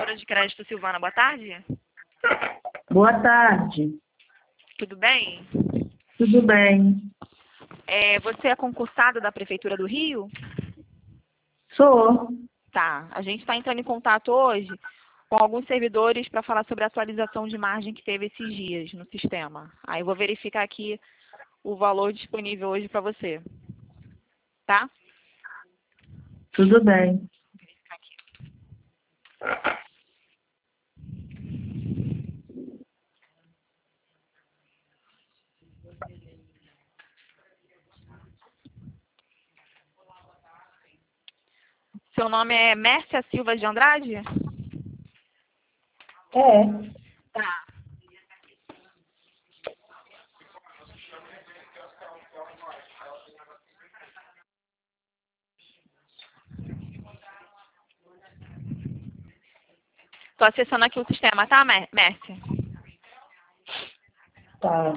Cartões de Crédito Silvana, boa tarde. Boa tarde. Tudo bem? Tudo bem? Você é concursado da Prefeitura do Rio? Sou. Tá. A gente está entrando em contato hoje com alguns servidores para falar sobre a atualização de margem que teve esses dias no sistema. Aí eu vou verificar aqui o valor disponível hoje para você. Tá? Tudo bem. Vou verificar aqui. Seu nome é Mércia Silva de Andrade? É. Tá. Estou acessando aqui o sistema, tá, Mércia? Tá.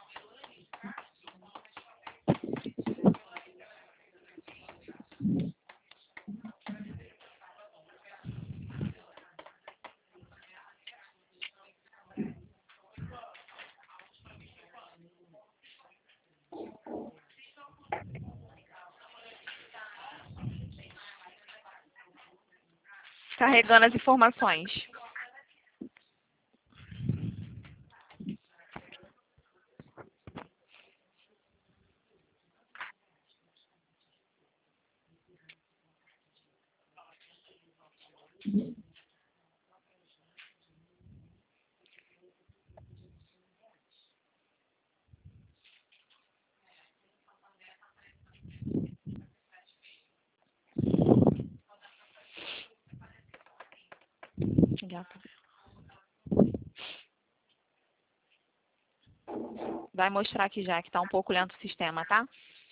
Carregando as informações. Vai mostrar aqui já que está um pouco lento o sistema, tá?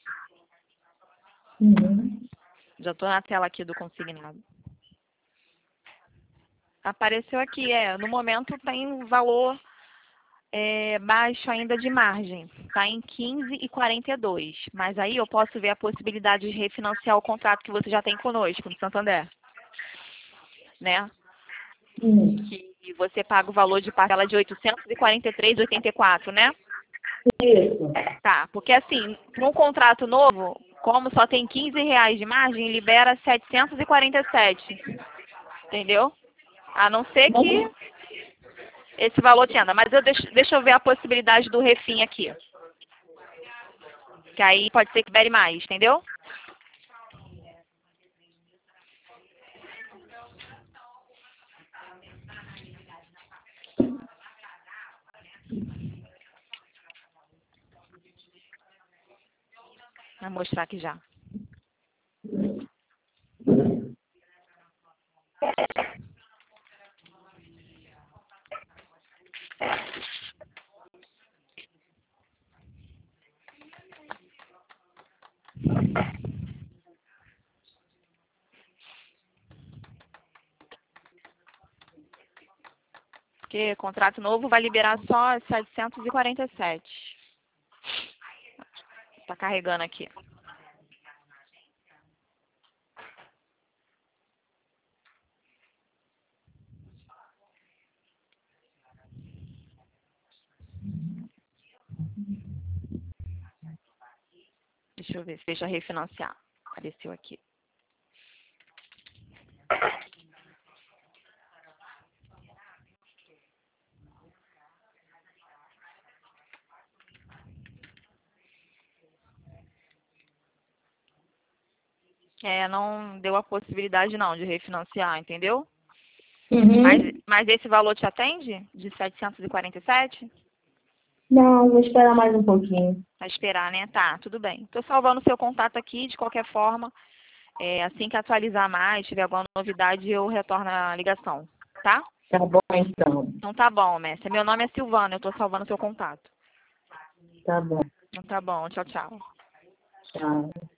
Uhum. Já estou na tela aqui do consignado. Apareceu aqui, no momento tem um valor baixo ainda de margem. Está em 15,42. Mas aí eu posso ver a possibilidade de refinanciar o contrato que você já tem conosco, no Santander. Né? Que você paga o valor de parcela de R$ 843,84, né? Isso. Tá, porque assim, para um contrato novo, como só tem R$ 15 de margem, libera 747. Entendeu? A não ser que esse valor te anda. Mas deixa eu ver a possibilidade do refim aqui. Que aí pode ser que libere mais, entendeu? Vou mostrar aqui já. Porque contrato novo vai liberar só 747. Tá carregando aqui. Deixa eu ver se deixa refinanciar. Apareceu aqui. Não deu a possibilidade não de refinanciar, entendeu? Uhum. Mas esse valor te atende? De 747? Não, vou esperar mais um pouquinho. Vai esperar, né? Tá, tudo bem. Tô salvando o seu contato aqui, de qualquer forma. Assim que atualizar mais, tiver alguma novidade, eu retorno a ligação, tá? Tá bom, então. Então tá bom, Messi. Meu nome é Silvana, eu tô salvando o seu contato. Tá bom. Então tá bom, tchau, tchau. Tchau.